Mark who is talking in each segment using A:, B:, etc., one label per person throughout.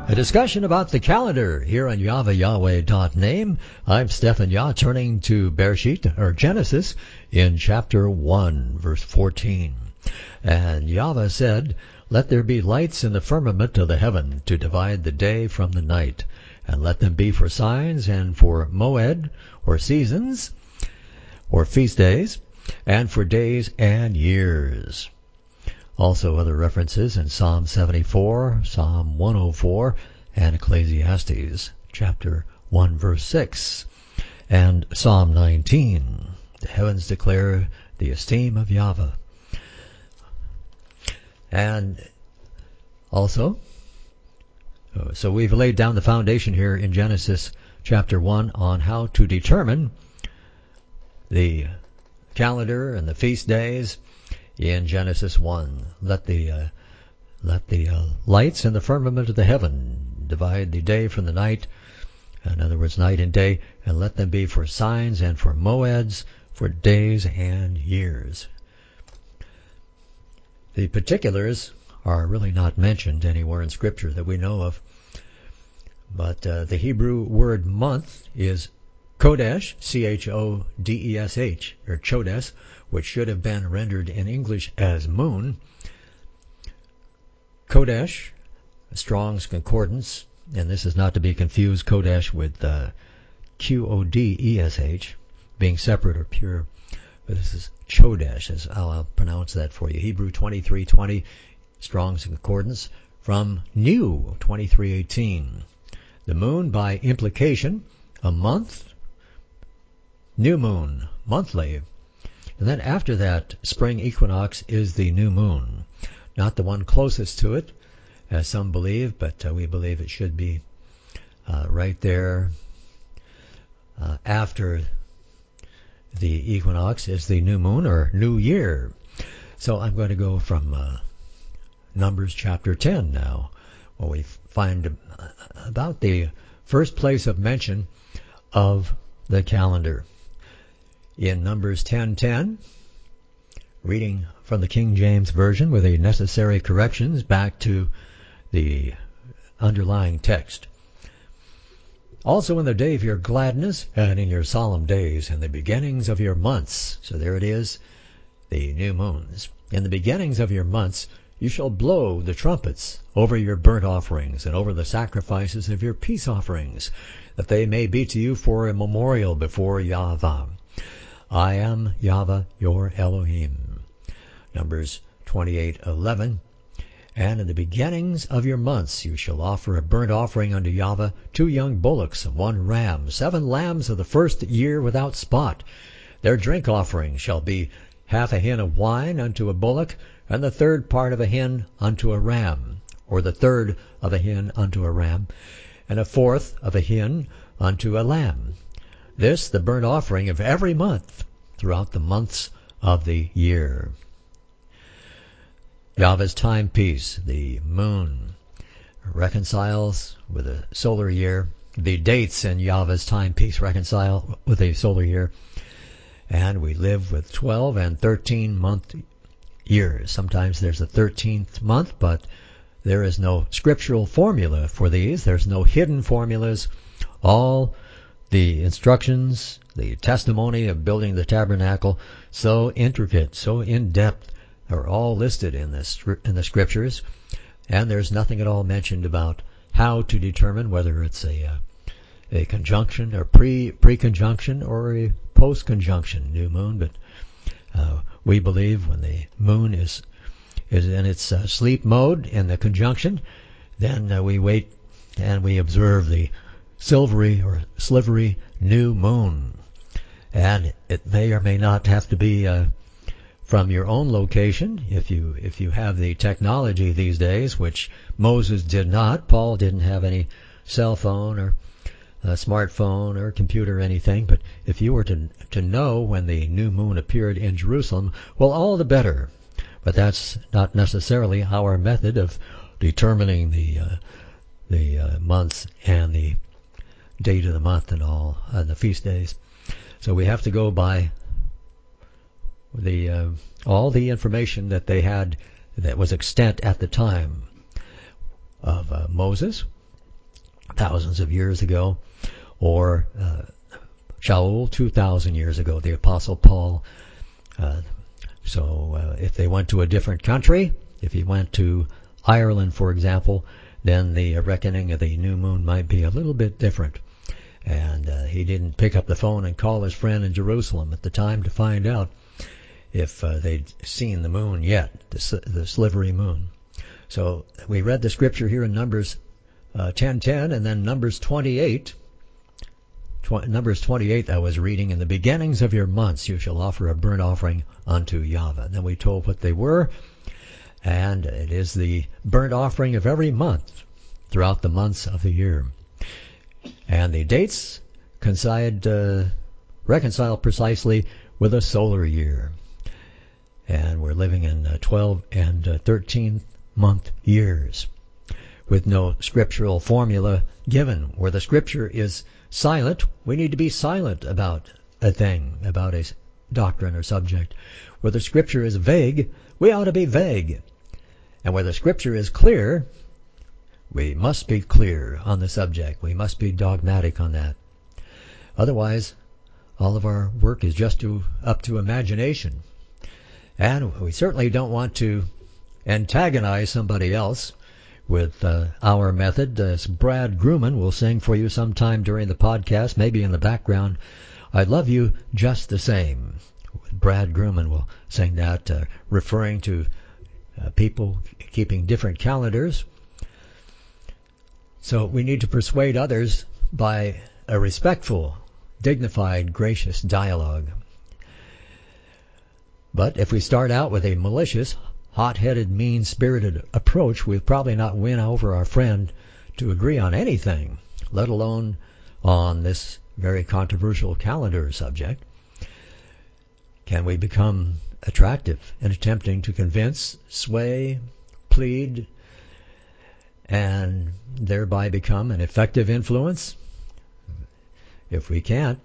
A: A discussion about the calendar here on YahwehYahweh.name. I'm Stephen Yah, turning to Bereshit, or Genesis, in chapter 1, verse 14. And Yahweh said, "Let there be lights in the firmament of the heaven to divide the day from the night, and let them be for signs and for moed, or seasons, or feast days, and for days and years." Also other references in Psalm 74, Psalm 104, and Ecclesiastes chapter 1 verse 6, and Psalm 19. The heavens declare the esteem of Yahweh. And also, so we've laid down the foundation here in Genesis chapter 1 on how to determine the calendar and the feast days. In Genesis 1, let the lights in the firmament of the heaven divide the day from the night, in other words, night and day, and let them be for signs and for moeds, for days and years. The particulars are really not mentioned anywhere in Scripture that we know of, but the Hebrew word month is Chodesh, C-H-O-D-E-S-H, or Chodesh, which should have been rendered in English as moon. Chodesh, Strong's Concordance, and this is not to be confused, Chodesh, with Q-O-D-E-S-H, being separate or pure, but this is Chodesh, as I'll pronounce that for you. Hebrew 23:20, Strong's Concordance, from New 23:18. The moon, by implication, a month, new moon, monthly. And then after that, spring equinox is the new moon. Not the one closest to it, as some believe, but we believe it should be right there after the equinox is the new moon, or new year. So I'm going to go from Numbers chapter 10 now, where we find about the first place of mention of the calendar. In Numbers 10:10, reading from the King James Version with the necessary corrections back to the underlying text. "Also in the day of your gladness, and in your solemn days, in the beginnings of your months," so there it is, the new moons. "In the beginnings of your months, you shall blow the trumpets over your burnt offerings and over the sacrifices of your peace offerings, that they may be to you for a memorial before Yahweh. I am Yahweh your Elohim." Numbers 28:11. "And in the beginnings of your months you shall offer a burnt offering unto Yahweh 2 young bullocks and 1 ram, 7 lambs of the first year without spot. Their drink offering shall be half a hin of wine unto a bullock, and the third part of a hin unto a ram, or the third of a hin unto a ram, and a fourth of a hin unto a lamb. This the burnt offering of every month throughout the months of the year." Yahweh's timepiece, the moon, reconciles with a solar year. The dates in Yahweh's timepiece reconcile with a solar year. And we live with 12 and 13-month years. Sometimes there's a 13th month, but there is no scriptural formula for these. There's no hidden formulas. All the instructions, the testimony of building the tabernacle, so intricate, so in-depth, are all listed in the scriptures, and there's nothing at all mentioned about how to determine whether it's a conjunction or pre-conjunction or a post-conjunction new moon. But we believe when the moon is in its sleep mode in the conjunction, then we wait and we observe the silvery or slivery new moon. And it may or may not have to be from your own location if you have the technology these days, which Moses did not. Paul didn't have any cell phone or smartphone or computer or anything. But if you were to know when the new moon appeared in Jerusalem, well, all the better. But that's not necessarily our method of determining the months and the date of the month and all, and the feast days. So we have to go by all the information that they had that was extant at the time of Moses, thousands of years ago, or Shaul 2,000 years ago, the Apostle Paul. So if they went to a different country, if he went to Ireland, for example, then the reckoning of the new moon might be a little bit different. And he didn't pick up the phone and call his friend in Jerusalem at the time to find out if they'd seen the moon yet, the slivery moon. So we read the scripture here in Numbers 10:10, and then Numbers 28. Numbers 28 I was reading, in the beginnings of your months you shall offer a burnt offering unto Yahweh. And then we told what they were, and it is the burnt offering of every month throughout the months of the year. And the dates reconcile precisely with a solar year. And we're living in 12 and 13-month years with no scriptural formula given. Where the scripture is silent, we need to be silent about a thing, about a doctrine or subject. Where the scripture is vague, we ought to be vague. And where the scripture is clear, we must be clear on the subject. We must be dogmatic on that. Otherwise, all of our work is just up to imagination. And we certainly don't want to antagonize somebody else with our method. As Brad Grumman will sing for you sometime during the podcast, maybe in the background, I love you just the same. Brad Grumman will sing that, referring to people keeping different calendars. So we need to persuade others by a respectful, dignified, gracious dialogue. But if we start out with a malicious, hot-headed, mean-spirited approach, we'll probably not win over our friend to agree on anything, let alone on this very controversial calendar subject. Can we become attractive in attempting to convince, sway, plead, and thereby become an effective influence? If we can't,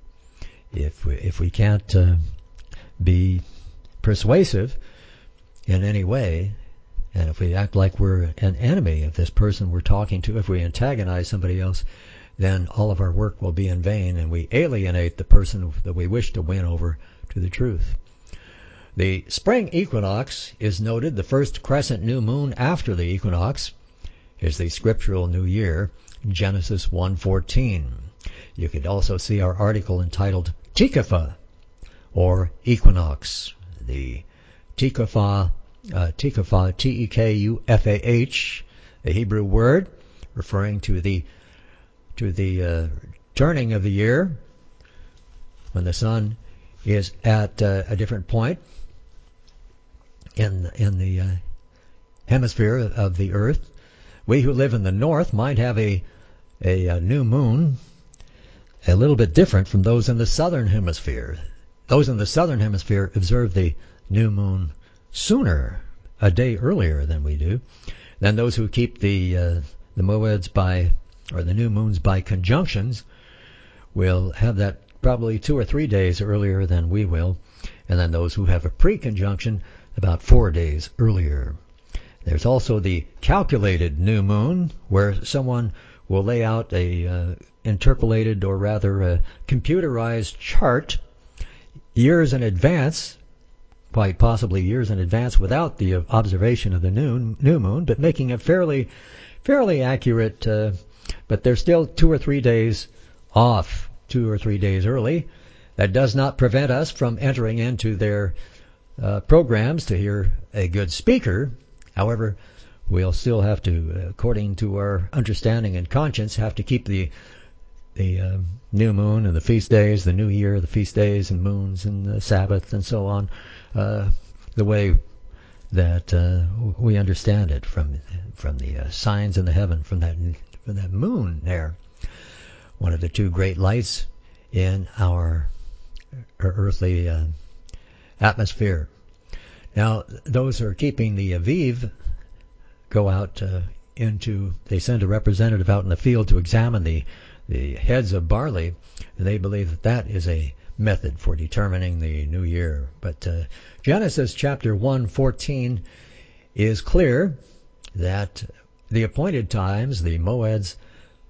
A: be persuasive in any way, and if we act like we're an enemy of this person we're talking to, if we antagonize somebody else, then all of our work will be in vain, and we alienate the person that we wish to win over to the truth. The spring equinox is noted. The first crescent new moon after the equinox is the scriptural new year, Genesis 1:14. You could also see our article entitled Tikva, or equinox. The Tikva, Tekufah, a Hebrew word referring to the turning of the year when the sun is at a different point in the hemisphere of the earth. We who live in the north might have a new moon a little bit different from those in the southern hemisphere. Those in the southern hemisphere observe the new moon sooner, a day earlier than we do. Then those who keep the moeds or the new moons by conjunctions will have that probably 2 or 3 days earlier than we will. And then those who have a pre-conjunction about 4 days earlier. There's also the calculated new moon, where someone will lay out a interpolated, or rather a computerized chart years in advance, quite possibly years in advance without the observation of the new moon, but making it fairly accurate, but they're still 2 or 3 days off, 2 or 3 days early. That does not prevent us from entering into their programs to hear a good speaker. However, we'll still have to, according to our understanding and conscience, have to keep the new moon and the feast days, the new year, the feast days and moons and the Sabbath and so on, the way that we understand it from the signs in the heaven, from that moon there, one of the two great lights in our earthly atmosphere. Now, those who are keeping the Aviv go out they send a representative out in the field to examine the heads of barley, and they believe that is a method for determining the new year. But Genesis chapter 1:14 is clear that the appointed times, the moeds,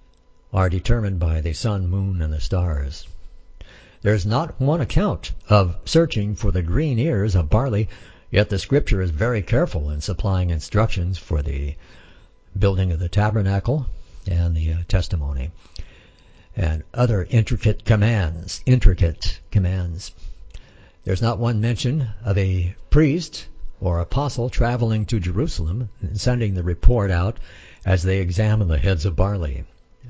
A: are determined by the sun, moon, and the stars. There's not one account of searching for the green ears of barley, yet the Scripture is very careful in supplying instructions for the building of the tabernacle and the testimony, and other intricate commands. There's not one mention of a priest or apostle traveling to Jerusalem and sending the report out as they examine the heads of barley.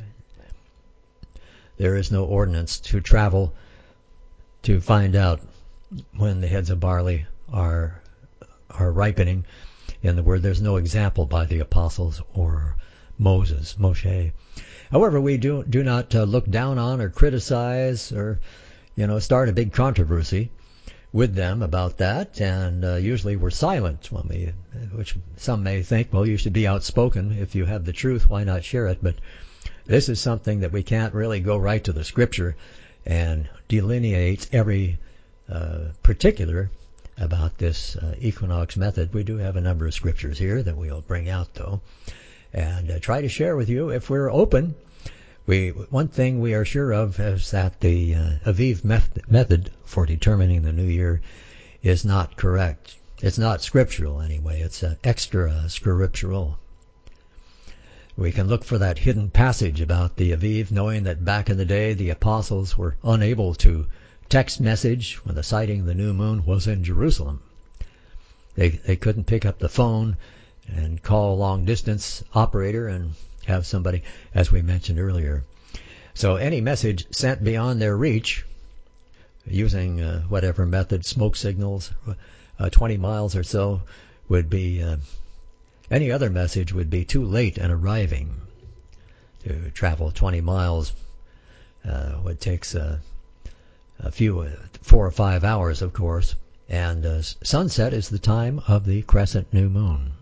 A: There is no ordinance to travel to find out when the heads of barley are ripening. In the word, there's no example by the apostles or Moshe. However, we do not look down on or criticize or start a big controversy with them about that, and usually we're silent when which some may think, well, you should be outspoken. If you have the truth, why not share it? But this is something that we can't really go right to the Scripture and delineate every particular about this equinox method. We do have a number of scriptures here that we'll bring out, though, and try to share with you if we're open. One thing we are sure of is that the Aviv method for determining the new year is not correct. It's not scriptural anyway. It's extra scriptural. We can look for that hidden passage about the Aviv, knowing that back in the day the apostles were unable to text message when the sighting of the new moon was in Jerusalem. They couldn't pick up the phone and call a long distance operator and have somebody, as we mentioned earlier. So any message sent beyond their reach, using whatever method, smoke signals, 20 miles or so, would be any other message would be too late in arriving. To travel 20 miles would takes a few 4 or 5 hours, of course, and sunset is the time of the crescent new moon.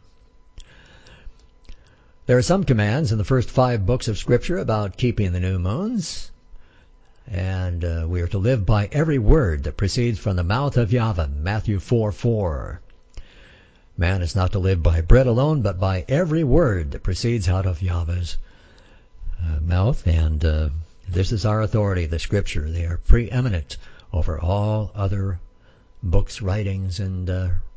A: There are some commands in the first 5 books of Scripture about keeping the new moons, and we are to live by every word that proceeds from the mouth of Yahweh, Matthew 4:4. Man is not to live by bread alone, but by every word that proceeds out of Yahweh's mouth. And this is our authority, the Scripture. They are preeminent over all other books, writings, and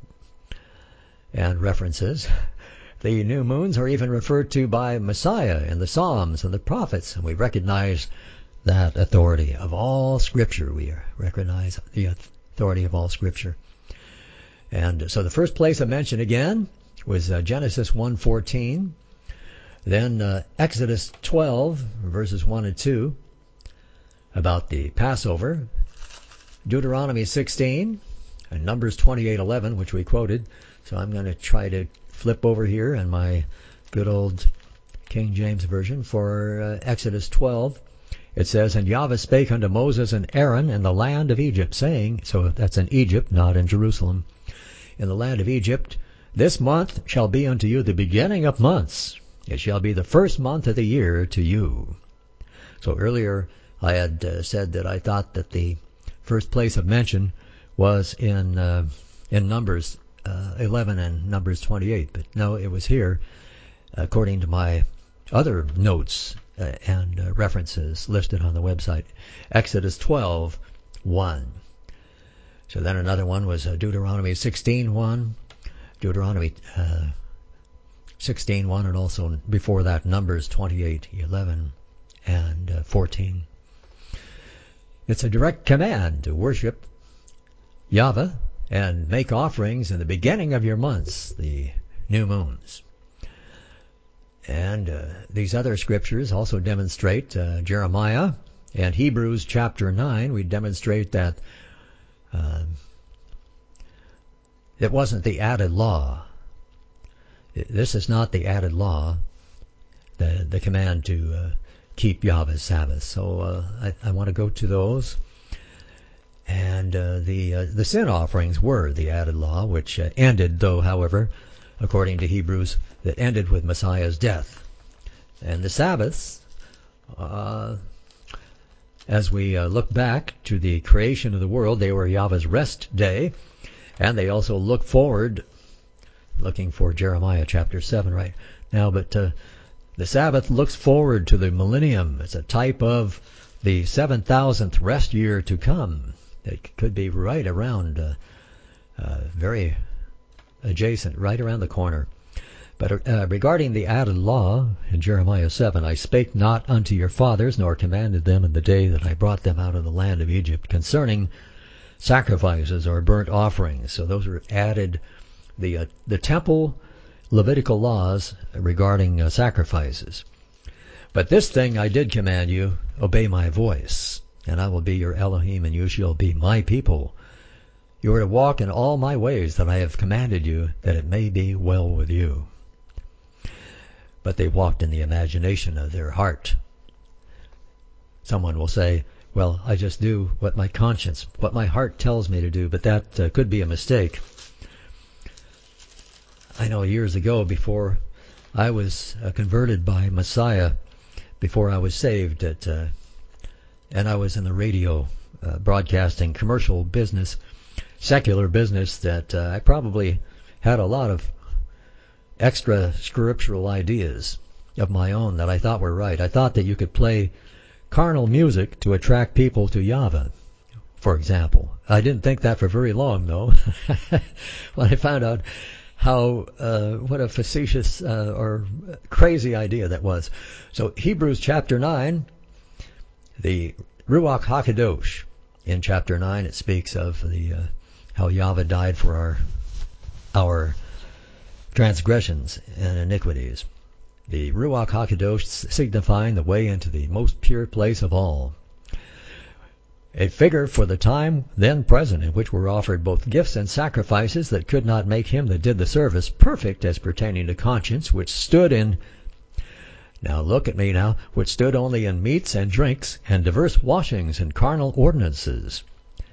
A: references. The new moons are even referred to by Messiah in the Psalms and the prophets, and we recognize that authority of all Scripture. We recognize the authority of all Scripture. And so the first place I mentioned again was Genesis 1:14, then Exodus 12, verses 1 and 2, about the Passover, Deuteronomy 16, and Numbers 28:11, which we quoted. So I'm going to try to flip over here in my good old King James Version for Exodus 12. It says, "And Yahweh spake unto Moses and Aaron in the land of Egypt, saying," so that's in Egypt, not in Jerusalem, "in the land of Egypt, this month shall be unto you the beginning of months. It shall be the first month of the year to you." So earlier I had said that I thought that the first place of mention was in Numbers 11 and Numbers 28, but no, it was here, according to my other notes and references listed on the website. Exodus 12:1. So then another one was Deuteronomy 16:1, Deuteronomy 16:1, and also before that Numbers 28:11 and 14. It's a direct command to worship Yahweh and make offerings in the beginning of your months, the new moons. And these other scriptures also demonstrate, Jeremiah and Hebrews chapter 9, we demonstrate that it wasn't the added law. This is not the added law, the command to keep Yahweh's Sabbath. So I want to go to those. And the sin offerings were the added law, which ended, though, however, according to Hebrews, that ended with Messiah's death. And the Sabbaths, as we look back to the creation of the world, they were Yahweh's rest day, and they also look forward, looking for Jeremiah chapter 7 right now, but The Sabbath looks forward to the millennium. It's a type of the 7,000th rest year to come. It could be right around, very adjacent, right around the corner. But regarding the added law in Jeremiah 7, I spake not unto your fathers, nor commanded them in the day that I brought them out of the land of Egypt, concerning sacrifices or burnt offerings. So those are added, the temple Levitical laws regarding sacrifices. But this thing I did command you, obey my voice, and I will be your Elohim, and you shall be my people. You are to walk in all my ways that I have commanded you, that it may be well with you. But they walked in the imagination of their heart. Someone will say, well, I just do what my conscience, what my heart tells me to do, but that could be a mistake. I know years ago, before I was converted by Messiah, before I was saved, and I was in the radio broadcasting, commercial business, secular business, that I probably had a lot of extra scriptural ideas of my own that I thought were right. I thought that you could play carnal music to attract people to Yahweh, for example. I didn't think that for very long, though, when I found out what a facetious or crazy idea that was. So Hebrews chapter 9, the Ruach HaKadosh. In chapter 9 it speaks of the how Yahweh died for our transgressions and iniquities. The Ruach HaKadosh signifying the way into the most pure place of all. A figure for the time then present, in which were offered both gifts and sacrifices that could not make him that did the service perfect as pertaining to conscience, which stood in, now look at me now, which stood only in meats and drinks and diverse washings and carnal ordinances.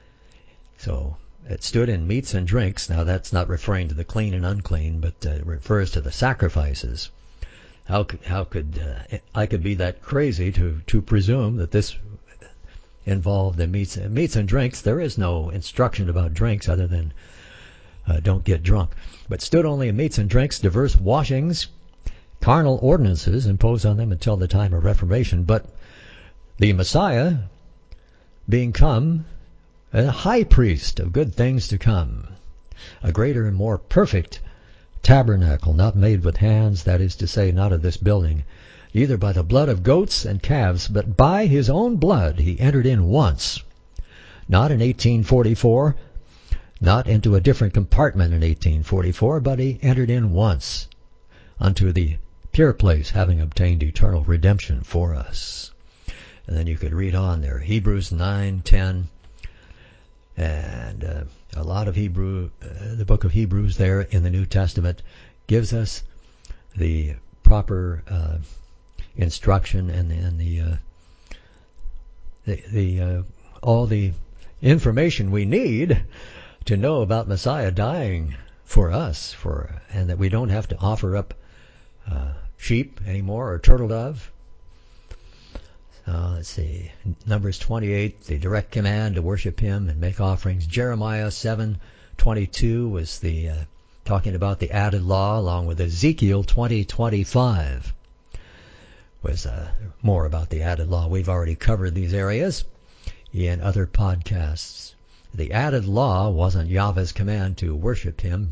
A: So it stood in meats and drinks. Now that's not referring to the clean and unclean, but it refers to the sacrifices. How could I could be that crazy to presume that this involved the meats and drinks? There is no instruction about drinks other than don't get drunk. But stood only in meats and drinks, diverse washings, carnal ordinances imposed on them until the time of Reformation. But the Messiah being come, a high priest of good things to come, a greater and more perfect tabernacle, not made with hands, that is to say, not of this building, either by the blood of goats and calves, but by his own blood he entered in once, not in 1844, not into a different compartment in 1844, but he entered in once unto the pure place, having obtained eternal redemption for us. And then you could read on there, Hebrews 9:10, and a lot of the book of Hebrews there in the New Testament gives us the proper instruction and all the information we need to know about Messiah dying for us, and that we don't have to offer up sheep anymore or turtle dove. Let's see, Numbers 28, the direct command to worship him and make offerings. Jeremiah 7:22 was the talking about the added law, along with Ezekiel 20:25 was more about the added law. We've already covered these areas in other podcasts. The added law wasn't Yahweh's command to worship him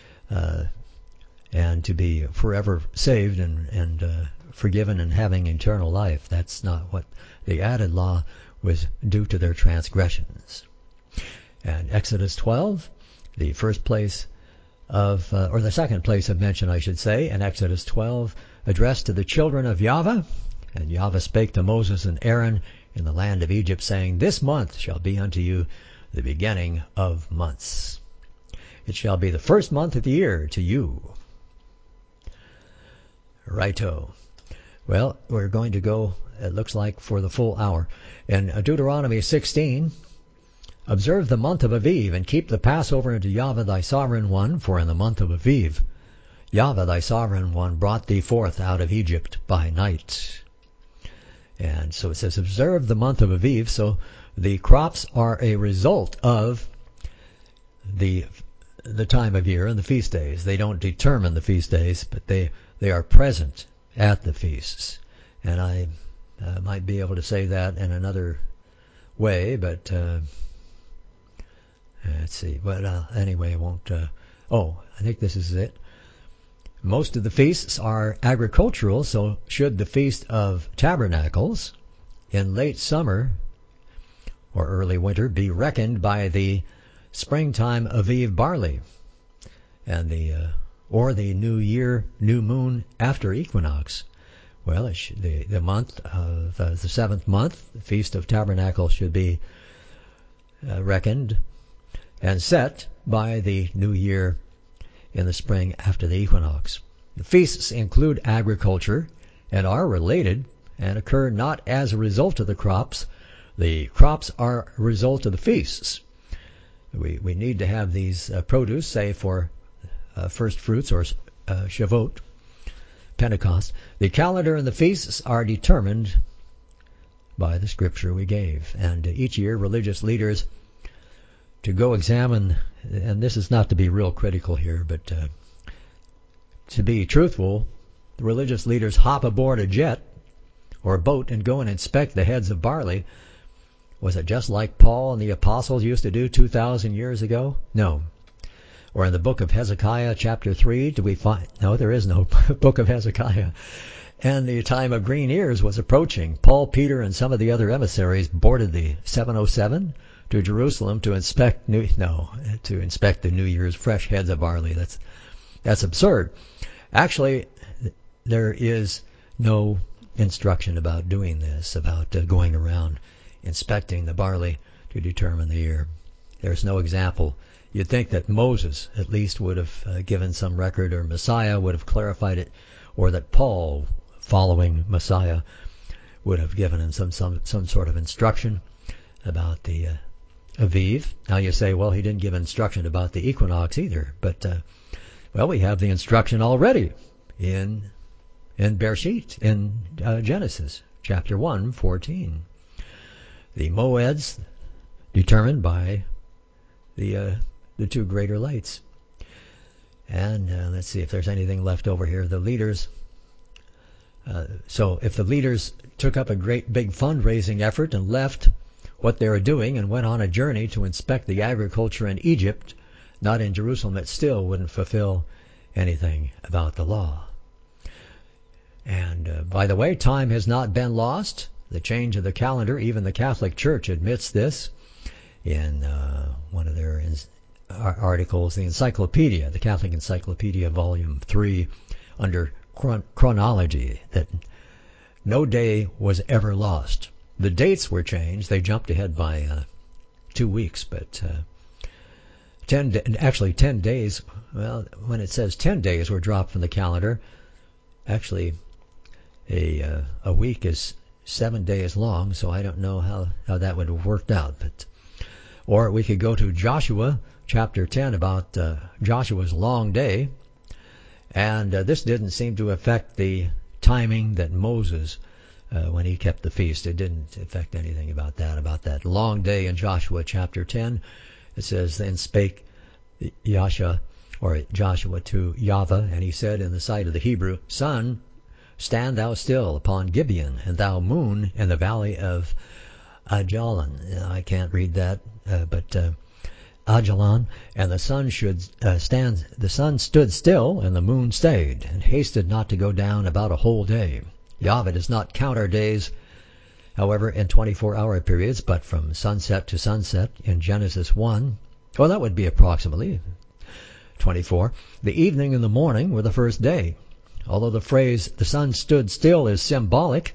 A: and to be forever saved and forgiven and having eternal life. That's not what the added law was, due to their transgressions. And Exodus 12, the first place of, or the second place of mention, I should say, in Exodus 12, addressed to the children of Yahweh. And Yahweh spake to Moses and Aaron in the land of Egypt, saying, This month shall be unto you the beginning of months. It shall be the first month of the year to you. Righto. Well, we're going to go, it looks like, for the full hour. In Deuteronomy 16, observe the month of Aviv, and keep the Passover unto Yahweh thy sovereign one, for in the month of Aviv Yahweh thy sovereign one brought thee forth out of Egypt by night. And so it says, observe the month of Aviv. So the crops are a result of the time of year and the feast days. They don't determine the feast days, but they are present at the feasts. And I might be able to say that in another way, but let's see. But anyway, I won't. I think this is it. Most of the feasts are agricultural, so should the Feast of Tabernacles in late summer or early winter be reckoned by the springtime Aviv barley and or the new year, new moon after equinox? Well, the month of the seventh month, the Feast of Tabernacles, should be reckoned and set by the new year in the spring after the equinox. The feasts include agriculture and are related and occur not as a result of the crops. The crops are a result of the feasts. We need to have these produce, say for first fruits or Shavuot, Pentecost. The calendar and the feasts are determined by the scripture we gave. And each year religious leaders to go examine, and this is not to be real critical here, but to be truthful, the religious leaders hop aboard a jet or a boat and go and inspect the heads of barley. Was it just like Paul and the apostles used to do 2,000 years ago? No. Or in the book of Hezekiah, chapter 3, do we find... No, there is no book of Hezekiah. And the time of green ears was approaching. Paul, Peter, and some of the other emissaries boarded the 707 to Jerusalem to inspect the New Year's fresh heads of barley. That's absurd. Actually, there is no instruction about doing this, about going around inspecting the barley to determine the year. There's no example. You'd think that Moses at least would have given some record, or Messiah would have clarified it, or that Paul, following Messiah, would have given him some sort of instruction about the Aviv. Now you say, well, he didn't give instruction about the equinox either, but we have the instruction already in Bereshit, in Genesis chapter 1:14. The moeds determined by the two greater lights. And let's see if there's anything left over here. The leaders. So if the leaders took up a great big fundraising effort and left what they were doing and went on a journey to inspect the agriculture in Egypt, not in Jerusalem, it still wouldn't fulfill anything about the law. And by the way, time has not been lost. The change of the calendar, even the Catholic Church admits this in one of their articles, the Encyclopedia, the Catholic Encyclopedia, Volume 3, under chronology, that no day was ever lost. The dates were changed. They jumped ahead by 2 weeks, but 10 days, well, when it says 10 days were dropped from the calendar, actually a week is 7 days long, so I don't know how that would have worked out. Or we could go to Joshua chapter 10 about Joshua's long day, and this didn't seem to affect the timing that Moses, when he kept the feast, it didn't affect anything about that long day in Joshua chapter 10. It says, then spake Joshua to Yahweh, and he said in the sight of the Hebrew, Sun, stand thou still upon Gibeon, and thou moon in the valley of Ajalon. I can't read that, but Ajalon. And the sun the sun stood still, and the moon stayed, and hasted not to go down about a whole day. Yahweh does not count our days, however, in 24-hour periods, but from sunset to sunset in Genesis 1. Well, that would be approximately 24. The evening and the morning were the first day. Although the phrase, the sun stood still, is symbolic,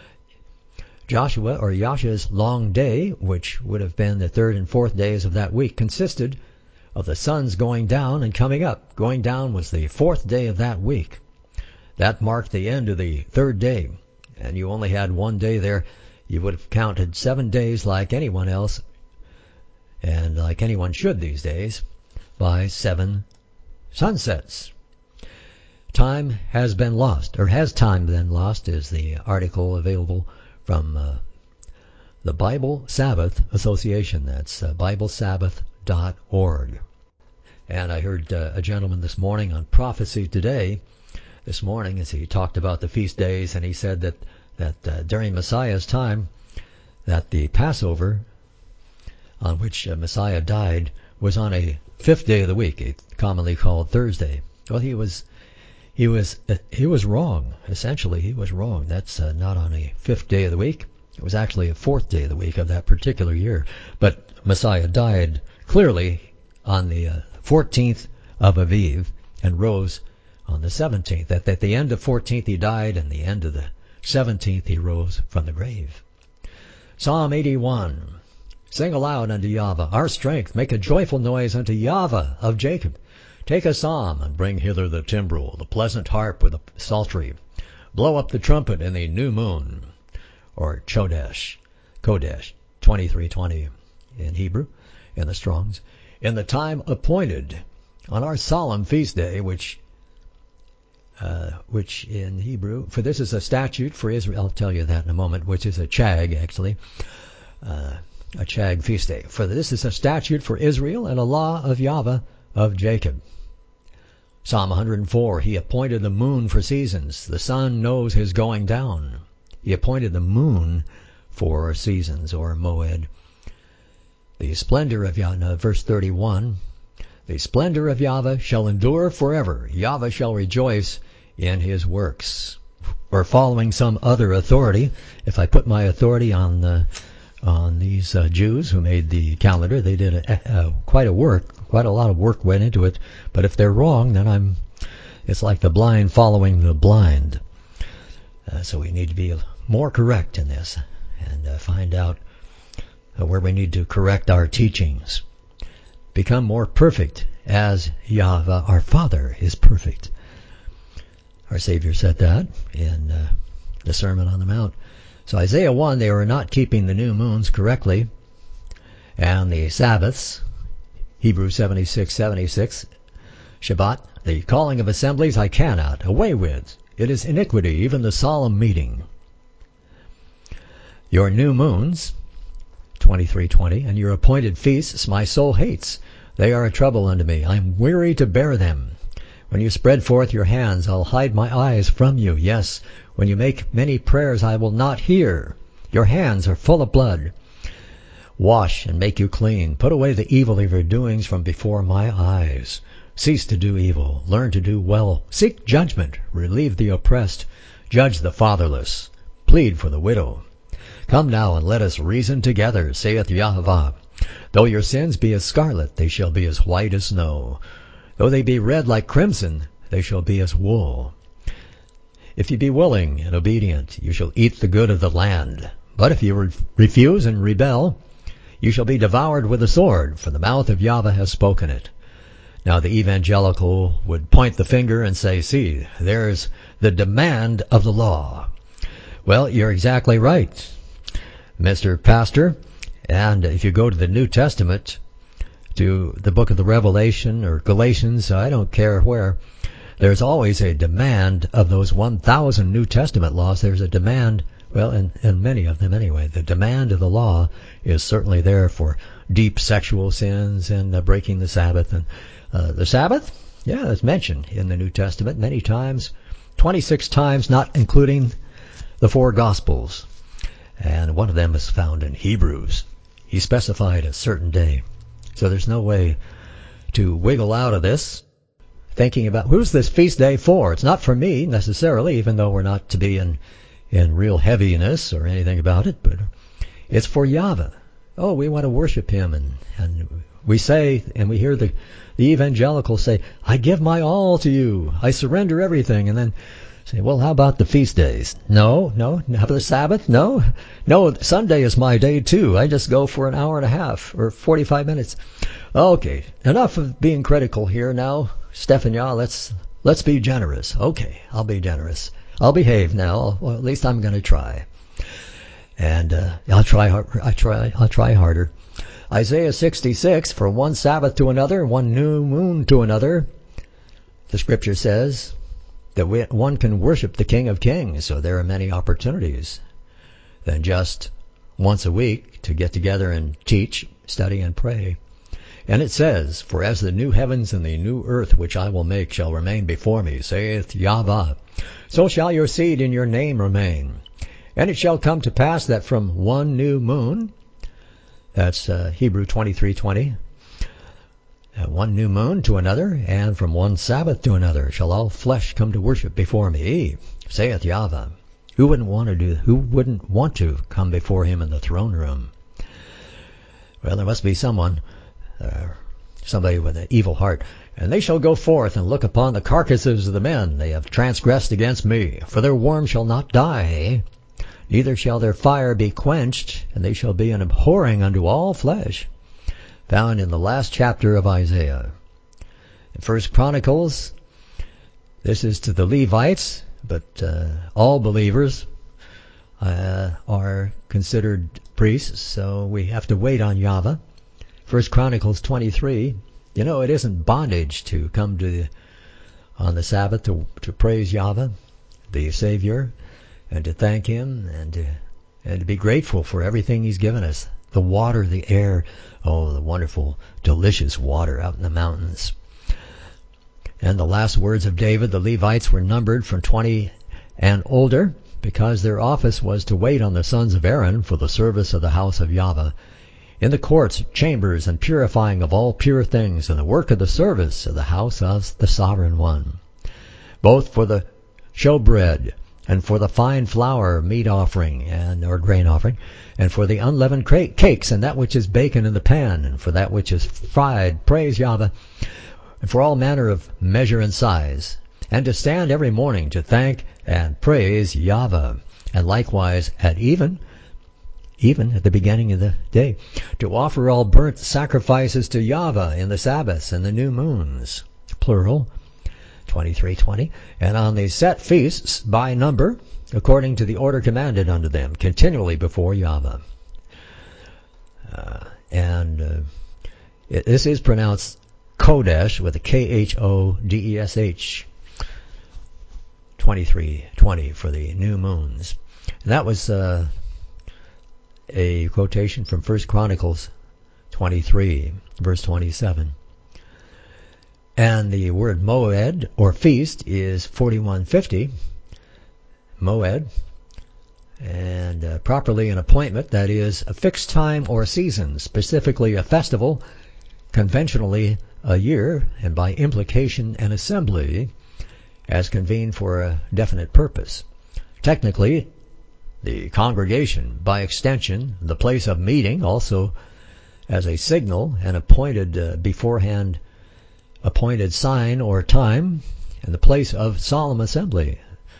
A: Joshua or Yahshua long day, which would have been the third and fourth days of that week, consisted of the sun's going down and coming up. Going down was the fourth day of that week. That marked the end of the third day, and you only had one day there. You would have counted 7 days like anyone else, and like anyone should these days, by 7 sunsets. Time has been lost, or has time been lost, is the article available from the Bible Sabbath Association. That's BibleSabbath.org. And I heard a gentleman this morning on Prophecy Today this morning as he talked about the feast days, and he said that during Messiah's time, that the Passover on which Messiah died was on a fifth day of the week, commonly called Thursday. Well, he was wrong. Essentially, he was wrong. That's not on a fifth day of the week. It was actually a fourth day of the week of that particular year. But Messiah died clearly on the 14th of Aviv and rose on the 17th. At the end of 14th he died, and the end of the 17th he rose from the grave. Psalm 81. Sing aloud unto Yahweh, our strength. Make a joyful noise unto Yahweh of Jacob. Take a psalm, and bring hither the timbrel, the pleasant harp with the psaltery. Blow up the trumpet in the new moon, or Kodesh, 23:20 in Hebrew, in the Strongs. In the time appointed, on our solemn feast day, which in Hebrew, for this is a statute for Israel, I'll tell you that in a moment, which is a Chag, actually, a Chag feast day. For this is a statute for Israel and a law of Yahweh of Jacob. Psalm 104, he appointed the moon for seasons. The sun knows his going down. He appointed the moon for seasons, or moed. The splendor of Yahweh, verse 31, the splendor of Yahweh shall endure forever. Yahweh shall rejoice in his works. We're following some other authority. If I put my authority on these Jews who made the calendar, they did quite a lot of work went into it. But if they're wrong, then it's like the blind following the blind. So we need to be more correct in this and find out where we need to correct our teachings. Become more perfect as Yahweh, our Father, is perfect. Our Savior said that in the Sermon on the Mount. So Isaiah 1, they were not keeping the new moons correctly, and the Sabbaths, Hebrews 76:76, Shabbat, the calling of assemblies I cannot, away with. It is iniquity, even the solemn meeting. Your new moons, 23:20, and your appointed feasts my soul hates. They are a trouble unto me. I am weary to bear them. When you spread forth your hands, I'll hide my eyes from you. Yes, when you make many prayers, I will not hear. Your hands are full of blood. Wash and make you clean. Put away the evil of your doings from before my eyes. Cease to do evil. Learn to do well. Seek judgment. Relieve the oppressed. Judge the fatherless. Plead for the widow. Come now and let us reason together, saith Yahweh. Though your sins be as scarlet, they shall be as white as snow. Though they be red like crimson, they shall be as wool. If you be willing and obedient, you shall eat the good of the land. But if you refuse and rebel, you shall be devoured with the sword, for the mouth of Yahweh has spoken it. Now the evangelical would point the finger and say, see, there's the demand of the law. Well, you're exactly right, Mr. Pastor. And if you go to the New Testament, to the book of the Revelation or Galatians, I don't care where, there's always a demand of those 1,000 New Testament laws. There's a demand, well, and many of them anyway. The demand of the law is certainly there for deep sexual sins and breaking the Sabbath. And the Sabbath, yeah, it's mentioned in the New Testament many times, 26 times, not including the 4 Gospels. And one of them is found in Hebrews. He specified a certain day. So there's no way to wiggle out of this, thinking about who's this feast day for. It's not for me necessarily, even though we're not to be in real heaviness or anything about it, but it's for Yahweh. Oh, we want to worship him, and we say, and we hear the evangelicals say, I give my all to you, I surrender everything, and then say, well, how about the feast days? No. How about the Sabbath? No, Sunday is my day too. I just go for an hour and a half or 45 minutes. Okay, enough of being critical here now. Stefania, let's be generous. Okay, I'll be generous. I'll behave now. Well, at least I'm going to try. And I'll try harder. Isaiah 66, for one Sabbath to another, one new moon to another. The scripture says that one can worship the King of Kings, so there are many opportunities than just once a week to get together and teach, study, and pray. And it says, For as the new heavens and the new earth which I will make shall remain before me, saith Yahweh, so shall your seed and your name remain. And it shall come to pass that from one new moon, that's Hebrew 23:20, one new moon to another, and from one Sabbath to another, shall all flesh come to worship before me, saith Yahweh. Who wouldn't want to come before him in the throne room? Well, there must be somebody with an evil heart. And they shall go forth and look upon the carcasses of the men. They have transgressed against me. For their worm shall not die, neither shall their fire be quenched, and they shall be an abhorring unto all flesh. Found in the last chapter of Isaiah. In 1 Chronicles, this is to the Levites, but all believers are considered priests, so we have to wait on Yahweh. 1 Chronicles 23, it isn't bondage to come on the Sabbath to praise Yahweh, the Savior, and to thank Him, and to be grateful for everything He's given us. The water, the air, the wonderful, delicious water out in the mountains. And the last words of David, the Levites were numbered from 20 and older, because their office was to wait on the sons of Aaron for the service of the house of Yahweh, in the courts, chambers, and purifying of all pure things, and the work of the service of the house of the Sovereign One, both for the showbread, and for the fine flour meat offering, or grain offering, and for the unleavened cakes, and that which is baken in the pan, and for that which is fried, praise Yahweh, and for all manner of measure and size, and to stand every morning to thank and praise Yahweh, and likewise at even at the beginning of the day, to offer all burnt sacrifices to Yahweh in the Sabbaths and the new moons, plural, 23:20, and on the set feasts by number, according to the order commanded unto them, continually before Yahweh. This is pronounced Kodesh with a Khodesh, 23:20 for the new moons. And that was a quotation from 1 Chronicles 23, verse 27. And the word moed, or feast, is 4150, moed, and properly an appointment, that is, a fixed time or season, specifically a festival, conventionally a year, and by implication an assembly, as convened for a definite purpose. Technically, the congregation, by extension, the place of meeting, also as a signal, an appointed beforehand appointed sign or time, and the place of solemn assembly.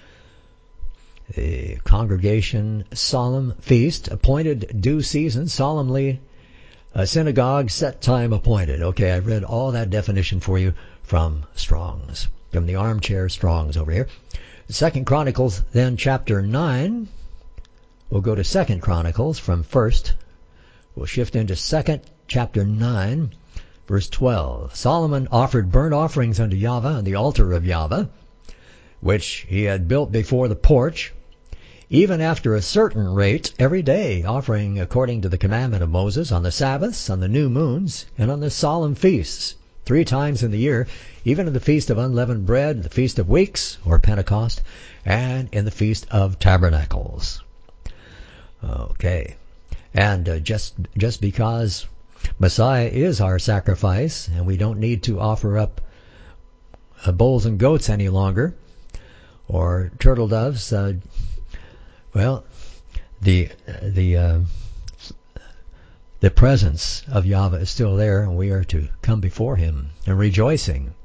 A: The congregation, solemn feast, appointed due season, solemnly, a synagogue, set time appointed. Okay, I read all that definition for you from Strong's, from the armchair Strong's over here. 2 Chronicles, then chapter 9. We'll go to 2 Chronicles from 1st. We'll shift into 2nd chapter 9. Verse 12, Solomon offered burnt offerings unto Yahweh on the altar of Yahweh, which he had built before the porch, even after a certain rate every day, offering according to the commandment of Moses on the Sabbaths, on the new moons, and on the solemn feasts, 3 times in the year, even in the feast of unleavened bread, the feast of weeks, or Pentecost, and in the feast of tabernacles. Okay, and just because Messiah is our sacrifice, and we don't need to offer up bulls and goats any longer, or turtle doves. The presence of Yahweh is still there, and we are to come before Him and rejoicing.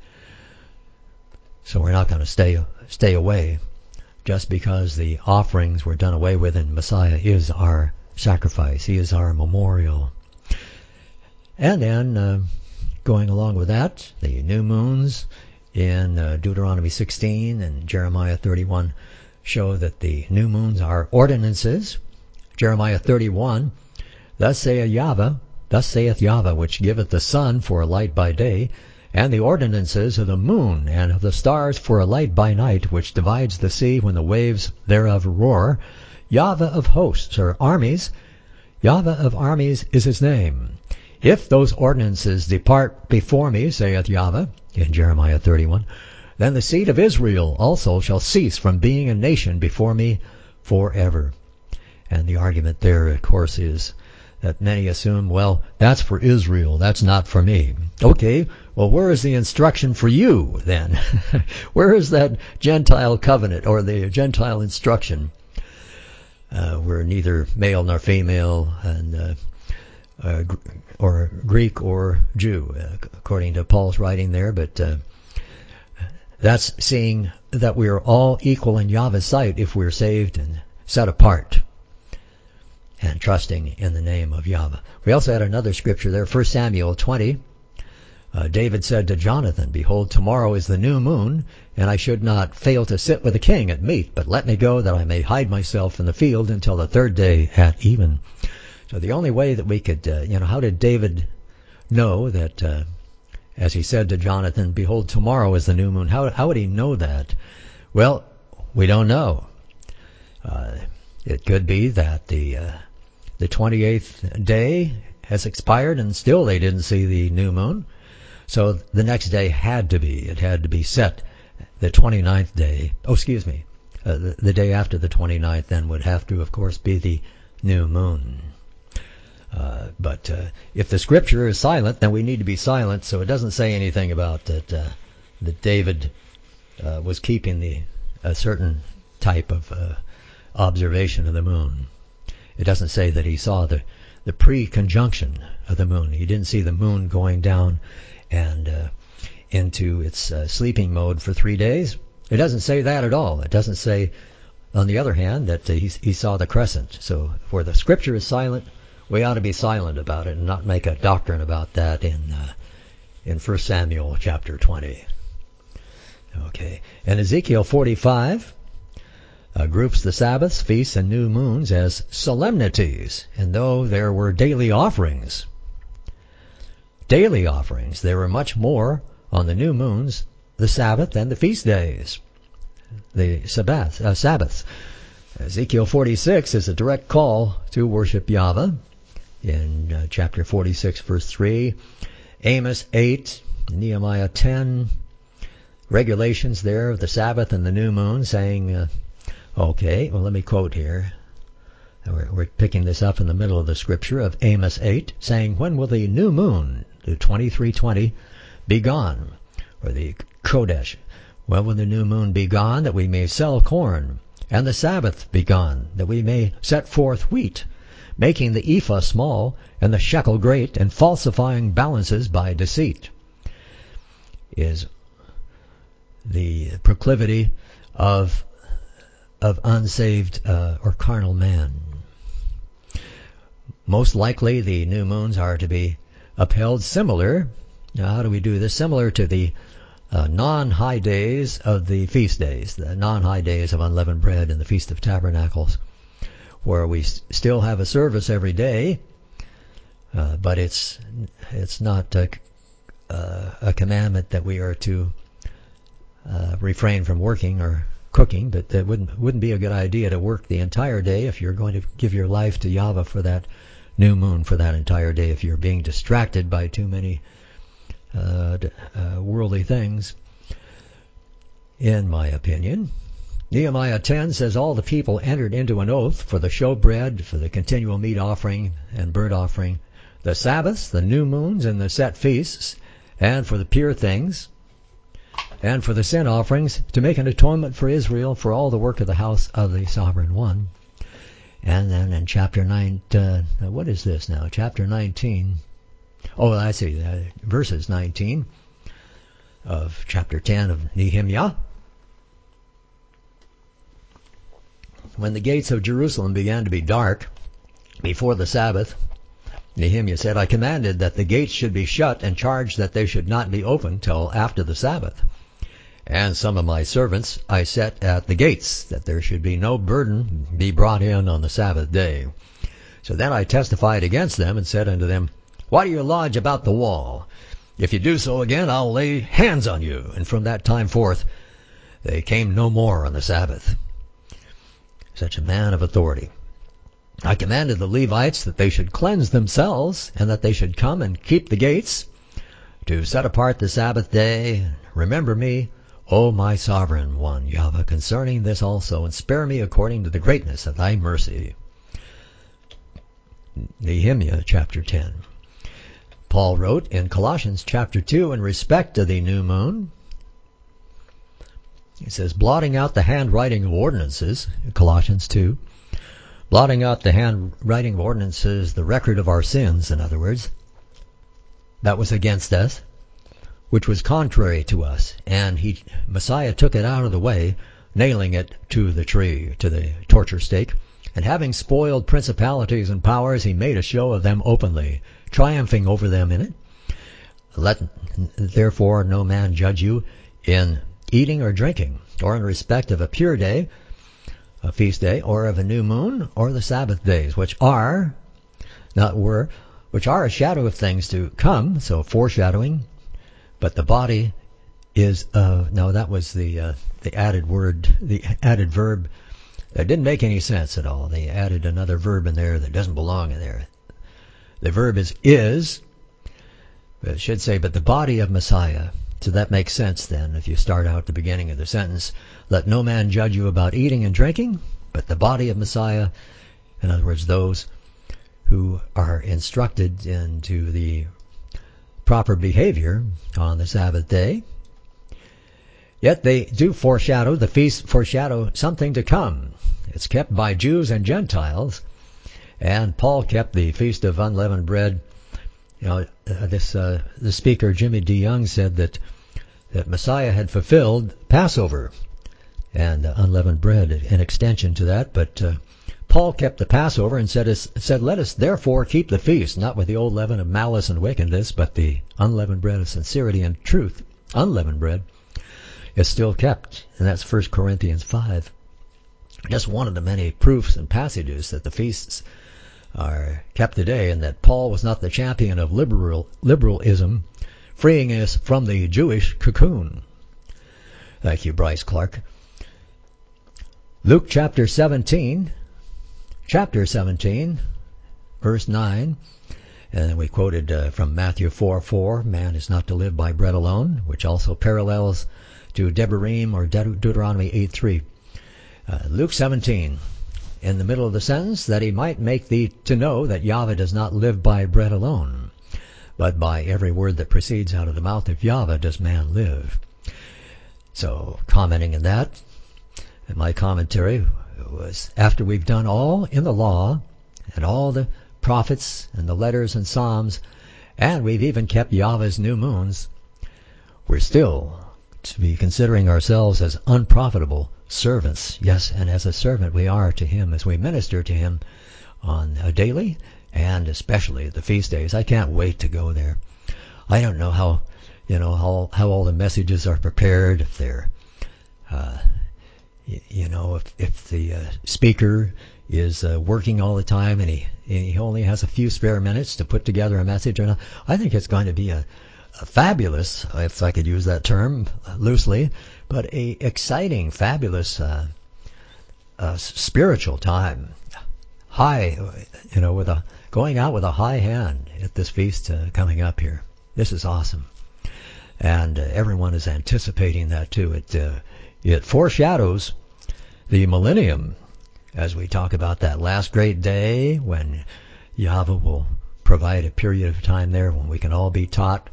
A: So we're not going to stay away just because the offerings were done away with, and Messiah is our sacrifice. He is our memorial. And then, going along with that, the new moons in Deuteronomy 16 and Jeremiah 31 show that the new moons are ordinances. Jeremiah 31, Thus saith Yahweh, which giveth the sun for a light by day, and the ordinances of the moon and of the stars for a light by night, which divides the sea when the waves thereof roar. Yahweh of hosts, or armies, Yahweh of armies is His name. If those ordinances depart before me, saith Yahweh, in Jeremiah 31, then the seed of Israel also shall cease from being a nation before me forever. And the argument there, of course, is that many assume, well, that's for Israel, that's not for me. Okay, well, where is the instruction for you then? Where is that Gentile covenant or the Gentile instruction? We're neither male nor female, and or Greek or Jew, according to Paul's writing there, but that's seeing that we are all equal in Yahweh's sight if we're saved and set apart and trusting in the name of Yahweh. We also had another scripture there, 1 Samuel 20. David said to Jonathan, behold, tomorrow is the new moon, and I should not fail to sit with the king at meat, but let me go that I may hide myself in the field until the third day at even. So the only way that we could, how did David know that, as he said to Jonathan, behold, tomorrow is the new moon? How would he know that? Well, we don't know. It could be that the 28th day has expired and still they didn't see the new moon. So the next day had to be set the 29th day. The day after the 29th then would have to, of course, be the new moon. But if the scripture is silent, then we need to be silent. So it doesn't say anything about that David was keeping a certain type of observation of the moon. It doesn't say that he saw the pre-conjunction of the moon. He didn't see the moon going down and into its sleeping mode for 3 days. It doesn't say that at all. It doesn't say, on the other hand, that he saw the crescent. So where the scripture is silent, we ought to be silent about it and not make a doctrine about that in 1 Samuel chapter 20. Okay. And Ezekiel 45 groups the Sabbaths, feasts, and new moons as solemnities. And though there were daily offerings, there were much more on the new moons, the Sabbath, and the feast days, the Sabbaths. Ezekiel 46 is a direct call to worship Yahweh in chapter 46, verse 3. Amos 8, Nehemiah 10, regulations there of the Sabbath and the new moon, saying, let me quote here. We're picking this up in the middle of the scripture of Amos 8, saying, when will the new moon, the 2320, be gone? Or the Kodesh, when will the new moon be gone, that we may sell corn? And the Sabbath be gone, that we may set forth wheat, making the ephah small, and the shekel great, and falsifying balances by deceit? Is the proclivity of unsaved or carnal man. Most likely the new moons are to be upheld similar. Now, how do we do this? Similar to the non-high days of the feast days, the non-high days of unleavened bread and the Feast of Tabernacles, where we still have a service every day, but it's not a commandment that we are to refrain from working or cooking, but it wouldn't be a good idea to work the entire day if you're going to give your life to Yahweh for that new moon for that entire day. If you're being distracted by too many worldly things, in my opinion. Nehemiah 10 says, all the people entered into an oath for the showbread, for the continual meat offering and burnt offering, the Sabbaths, the new moons, and the set feasts, and for the pure things, and for the sin offerings, to make an atonement for Israel for all the work of the house of the Sovereign One. And then in chapter 9, what is this now? Chapter 19. Oh, I see. Verses 19 of chapter 10 of Nehemiah. When the gates of Jerusalem began to be dark before the Sabbath, Nehemiah said, I commanded that the gates should be shut and charged that they should not be opened till after the Sabbath. And some of my servants I set at the gates, that there should be no burden be brought in on the Sabbath day. So then I testified against them and said unto them, why do you lodge about the wall? If you do so again, I'll lay hands on you. And from that time forth, they came no more on the Sabbath. Such a man of authority. I commanded the Levites that they should cleanse themselves, and that they should come and keep the gates, to set apart the Sabbath day. Remember me, O my sovereign one, Yahweh, concerning this also, and spare me according to the greatness of thy mercy. Nehemiah chapter 10. Paul wrote in Colossians chapter 2 in respect to the new moon. He says, blotting out the handwriting of ordinances, Colossians 2, blotting out the handwriting of ordinances, the record of our sins, in other words, that was against us, which was contrary to us. And Messiah took it out of the way, nailing it to the tree, to the torture stake. And having spoiled principalities and powers, he made a show of them openly, triumphing over them in it. Let therefore no man judge you in eating or drinking, or in respect of a pure day, a feast day, or of a new moon, or the Sabbath days, which are, not were, which are a shadow of things to come, so foreshadowing, but the body is no, that was the added word, the added verb. That didn't make any sense at all. They added another verb in there that doesn't belong in there. The verb is, it should say, but the body of Messiah. So that makes sense then if you start out at the beginning of the sentence. Let no man judge you about eating and drinking, but the body of Messiah. In other words, those who are instructed into the proper behavior on the Sabbath day. Yet they do foreshadow, the feast foreshadow something to come. It's kept by Jews and Gentiles, and Paul kept the Feast of Unleavened Bread. You know, the speaker, Jimmy DeYoung, said that Messiah had fulfilled Passover and unleavened bread, an extension to that, but Paul kept the Passover and said, let us therefore keep the feast, not with the old leaven of malice and wickedness, but the unleavened bread of sincerity and truth. Unleavened bread is still kept, and that's 1 Corinthians 5. Just one of the many proofs and passages that the feasts are kept today, and that Paul was not the champion of liberalism, freeing us from the Jewish cocoon. Thank you, Bryce Clark. Luke chapter 17, verse 9, and we quoted from Matthew 4:4, man is not to live by bread alone, which also parallels to Devarim or Deuteronomy 8:3. Luke 17, in the middle of the sentence, that he might make thee to know that Yahweh does not live by bread alone, but by every word that proceeds out of the mouth of Yahweh does man live. So, commenting on that, my commentary was, after we've done all in the law, and all the prophets and the letters and psalms, and we've even kept Yahweh's new moons, we're still to be considering ourselves as unprofitable servants. Yes, and as a servant we are to Him as we minister to Him on a daily and especially the feast days. I can't wait to go there. I don't know how all the messages are prepared, if they're if the speaker is working all the time and he only has a few spare minutes to put together a message or not. I think it's going to be a fabulous, if I could use that term loosely, but a exciting, fabulous spiritual time. High, going out with a high hand at this feast coming up here. This is awesome, and everyone is anticipating that too. It foreshadows the millennium, as we talk about that last great day when Yahweh will provide a period of time there when we can all be taught.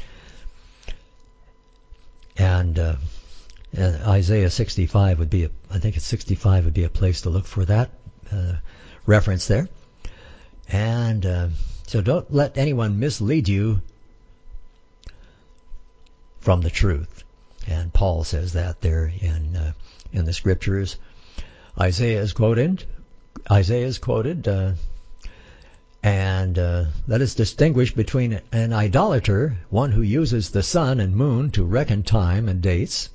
A: And Isaiah 65 would be, I think it's 65 would be a place to look for that reference there. And so don't let anyone mislead you from the truth. And Paul says that there in the scriptures. Isaiah is quoted, and let us distinguish between an idolater, one who uses the sun and moon to reckon time and dates.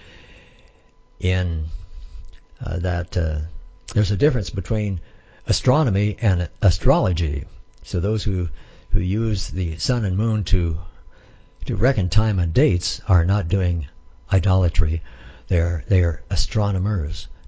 A: In that there's a difference between astronomy and astrology. So those who use the sun and moon to reckon time and dates are not doing idolatry. They are astronomers,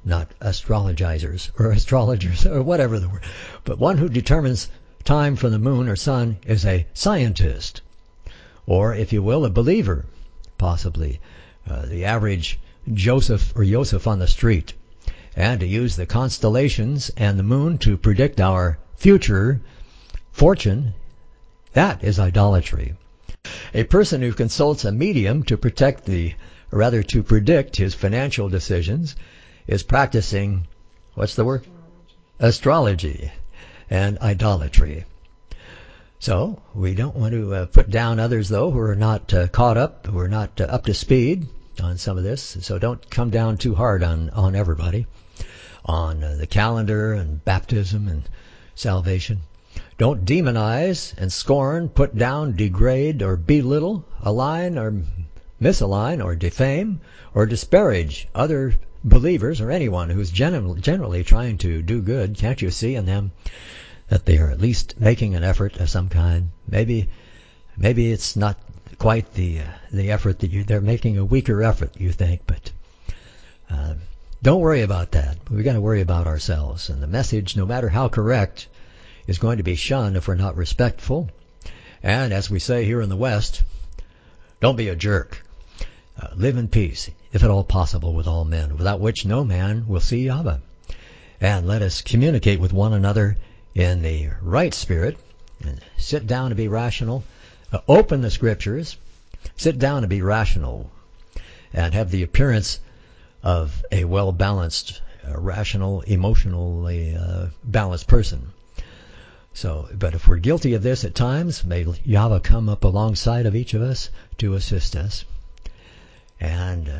A: not astrologizers or astrologers or whatever the word. But one who determines time from the moon or sun is a scientist, or, if you will, a believer, possibly the average Joseph or Yosef on the street. And to use the constellations and the moon to predict our future fortune, that is idolatry. A person who consults a medium to predict his financial decisions is practicing, what's the word? Astrology and idolatry. So we don't want to put down others, though, who are not caught up, who are not up to speed on some of this. So don't come down too hard on everybody, on the calendar and baptism and salvation. Don't demonize and scorn, put down, degrade, or belittle, align or misalign, or defame, or disparage other believers or anyone who's generally trying to do good. Can't you see in them that they are at least making an effort of some kind? Maybe it's not quite the effort that they're making, a weaker effort, you think, but don't worry about that. We've got to worry about ourselves. And the message, no matter how correct, is going to be shunned if we're not respectful. And as we say here in the West, don't be a jerk. Live in peace, if at all possible, with all men, without which no man will see Yahweh. And let us communicate with one another in the right spirit, and sit down to be rational, open the scriptures, sit down to be rational, and have the appearance of a well-balanced, rational, emotionally balanced person. So, but if we're guilty of this at times, may Yahweh come up alongside of each of us to assist us. And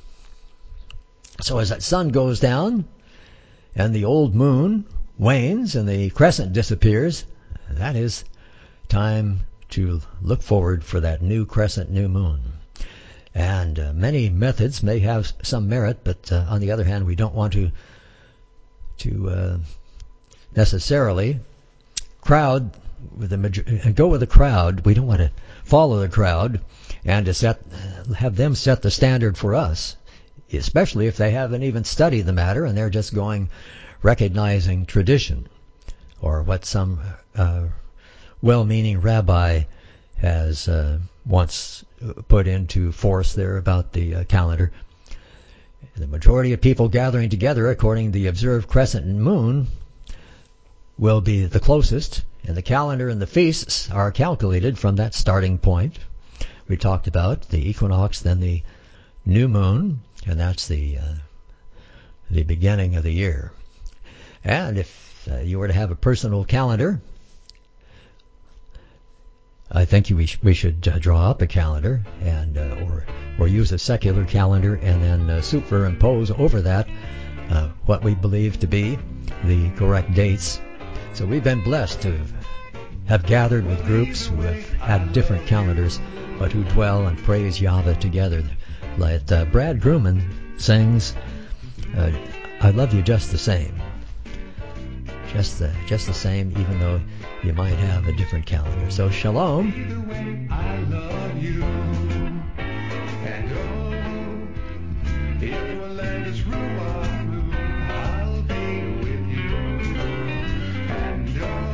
A: so as that sun goes down and the old moon wanes and the crescent disappears, that is time to look forward for that new crescent, new moon. And many methods may have some merit, but on the other hand, we don't want to necessarily crowd with go with the crowd. We don't want to follow the crowd and to have them set the standard for us, especially if they haven't even studied the matter and they're just recognizing tradition, or what some well-meaning rabbi has once put into force there about the calendar. The majority of people gathering together according to the observed crescent and moon will be the closest, and the calendar and the feasts are calculated from that starting point. We talked about the equinox, then the new moon, and that's the beginning of the year. And if you were to have a personal calendar, I think we should draw up a calendar and or use a secular calendar and then superimpose over that what we believe to be the correct dates. So we've been blessed to have gathered with groups who have had different calendars, but who dwell and praise Yahweh together. Like Brad Grumman sings, "I love you just the same." Just the same, even though you might have a different calendar. So shalom.
B: Either way, I love you. And if we'll let us Ruach move, I'll be with you. And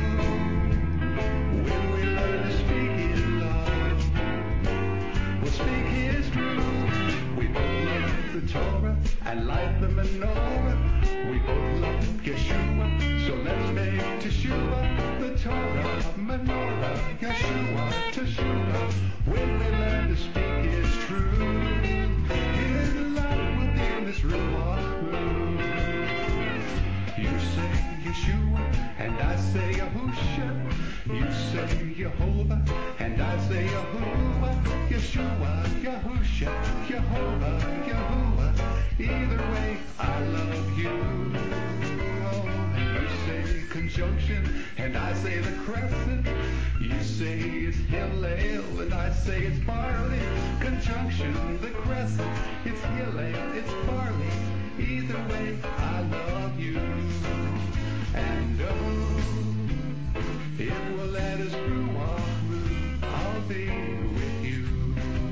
B: when we learn to speak in love, we'll speak His truth. We both love the Torah and light the menorah. We both love Yeshua, so let's make Teshuvah the Torah, menorah, Yeshua, Teshuvah. When we learn to speak His truth, His love will be in this Ruach mood. You say Yeshua, and I say Yahusha. You say Jehovah, and I say Yahuwah. Yeshua, Yahusha, Jehovah, Yahuwah. Either way, I love you. Oh, and you say conjunction, and I say the crescent. You say it's Hillel, and I say it's barley. Conjunction, the crescent, it's Hillel, it's barley. Either way, I love you. And if we'll let us Ruach move, I'll be with you.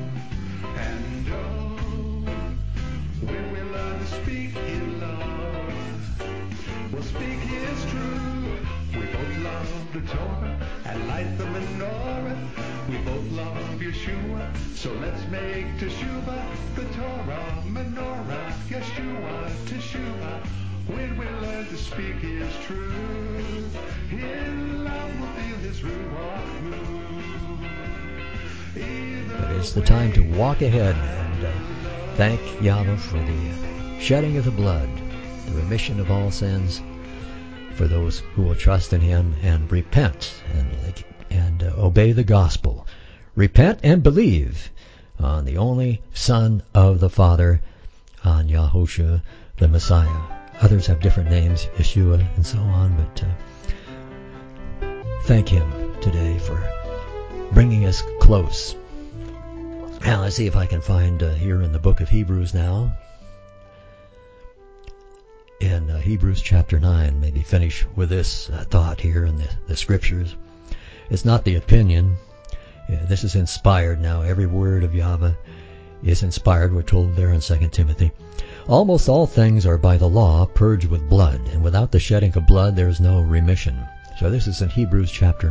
B: And when we learn to speak in love, and light the menorah. We both love Yeshua, so let's make Teshuvah the Torah menorah. Yeshua, Teshuvah, when we learn to speak His truth, in love we'll feel His Ruach move.
A: But it's the time to walk ahead and thank Yahweh for the shedding of the blood, the remission of all sins, for those who will trust in Him and repent and obey the gospel. Repent and believe on the only Son of the Father, on Yahushua the Messiah. Others have different names, Yeshua and so on, but thank Him today for bringing us close. Now let's see if I can find here in the book of Hebrews now, in Hebrews chapter 9, maybe finish with this thought here in the scriptures. It's not the opinion. This is inspired now. Every word of Yahweh is inspired, we're told there in 2 Timothy. Almost all things are by the law purged with blood, and without the shedding of blood there is no remission. So this is in Hebrews chapter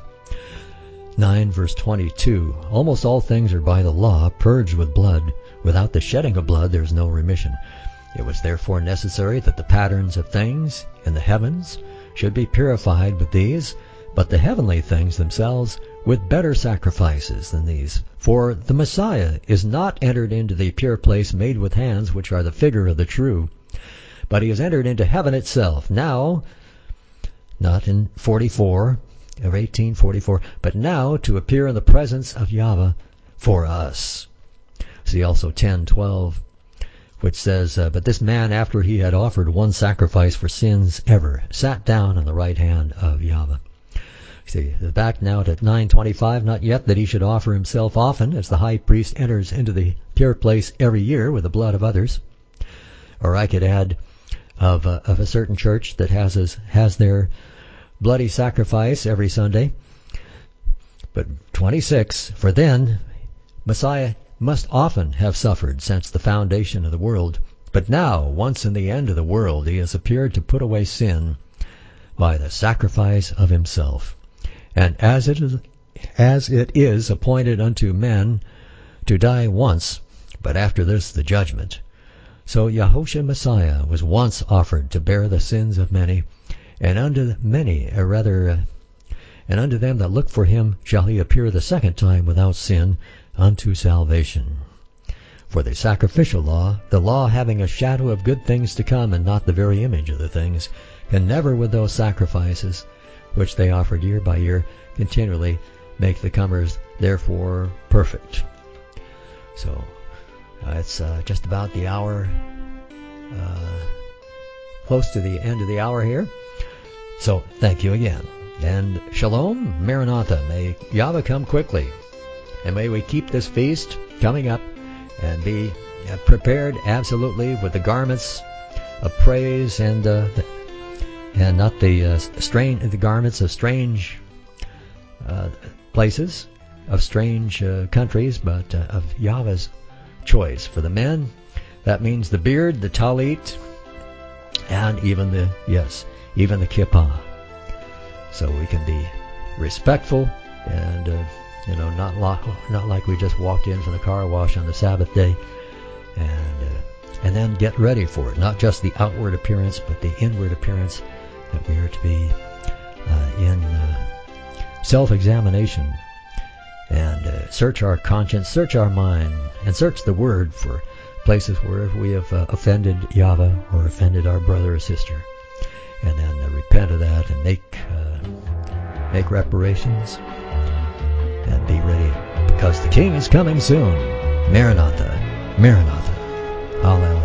A: 9 verse 22. Almost all things are by the law purged with blood. Without the shedding of blood there is no remission. It was therefore necessary that the patterns of things in the heavens should be purified with these, but the heavenly things themselves with better sacrifices than these. For the Messiah is not entered into the pure place made with hands, which are the figure of the true, but He has entered into heaven itself. Now, not in 1844, but now to appear in the presence of Yahweh for us. See also 10:12, which says, but this man, after he had offered one sacrifice for sins ever, sat down on the right hand of Yahweh. See, back now to 9:25, not yet that he should offer himself often, as the high priest enters into the pure place every year with the blood of others. Or I could add of a certain church that has their bloody sacrifice every Sunday. But 26, for then Messiah must often have suffered since the foundation of the world. But now, once in the end of the world, He has appeared to put away sin by the sacrifice of Himself. And as it is appointed unto men to die once, but after this the judgment, so Yahushua Messiah was once offered to bear the sins of many, and unto them that look for Him shall He appear the second time without sin unto salvation. For the sacrificial law, the law having a shadow of good things to come and not the very image of the things, can never with those sacrifices which they offered year by year continually make the comers therefore perfect. So it's just about the hour, close to the end of the hour here. So thank you again. And Shalom, Maranatha. May Yahweh come quickly. And may we keep this feast coming up and be prepared absolutely with the garments of praise and not the garments of strange places, of strange countries, but of Yahweh's choice. For the men, that means the beard, the talit, and even the kippah. So we can be respectful and not like we just walked in from the car wash on the Sabbath day, and then get ready for it. Not just the outward appearance, but the inward appearance, that we are to be in self-examination and search our conscience, search our mind, and search the Word for places where we have offended Yahweh or offended our brother or sister, and then repent of that and make reparations and be ready, because the King is coming soon. Maranatha, Maranatha. Hallelujah.